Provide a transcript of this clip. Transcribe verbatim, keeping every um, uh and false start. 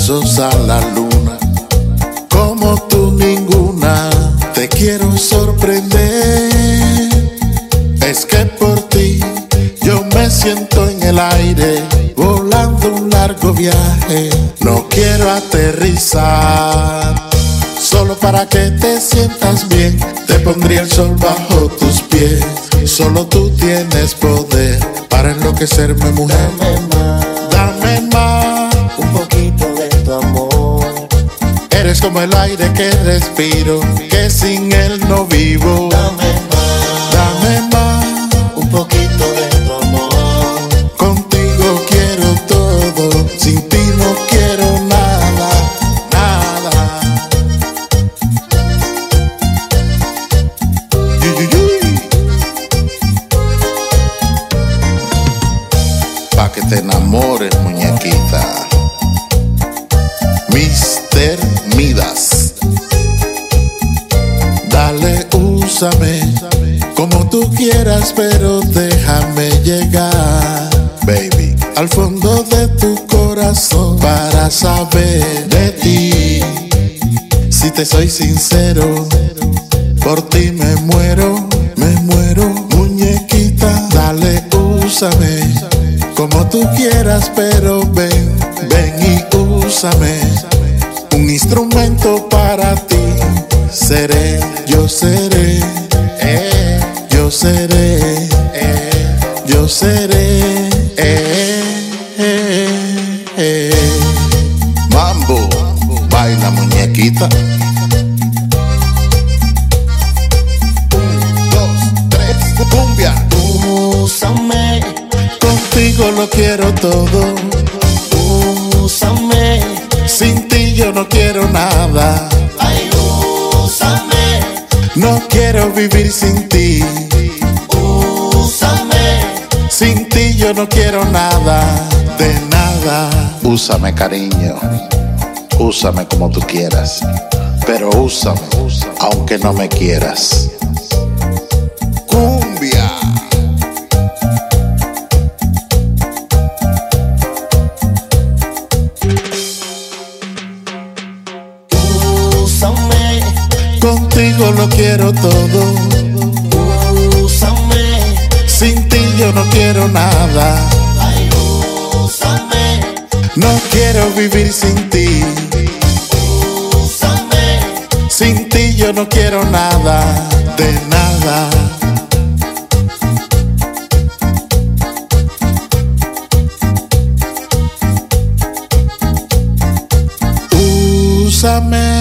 besos a la luna. Como tú ninguna, te quiero sorprender. Es que por ti yo me siento en el aire, volando un largo viaje. No quiero aterrizar, solo para que te sientas bien. Te pondría el sol bajo tus pies. Solo tú tienes poder para enloquecerme, mujer. Dame más, dame más, un poquito de tu amor. Eres como el aire que respiro, que sin él no vivo. Dame más, Dame más, un poquito de tu amor. contigo quiero todo, sin ti no quiero nada, nada. Yuy, yuy, yuy. Pa' que te enamores, muñequita. Mister Midas. Dale, úsame como tú quieras, pero déjame llegar, baby, al fondo de tu corazón para saber de ti. Si te soy sincero, por ti me muero, me muero, muñequita. Dale, úsame como tú quieras, pero ven, ven y úsame. Un instrumento para ti seré, yo seré, eh, yo seré, eh, yo seré, eh, eh, eh. Mambo, baila muñequita. Un, dos, tres, cumbia. Úsame, Contigo lo quiero todo. úsame, Sin ti yo no quiero nada. ay, úsame, No quiero vivir sin ti. úsame, Sin ti yo no quiero nada, de nada. Úsame, cariño. Úsame como tú quieras. Pero úsame, aunque no me quieras. Cumbia. úsame, Contigo lo quiero todo. úsame, Sin ti yo no quiero nada. ay, úsame, No quiero vivir sin ti. úsame, Sin ti yo no quiero nada, de nada. Úsame.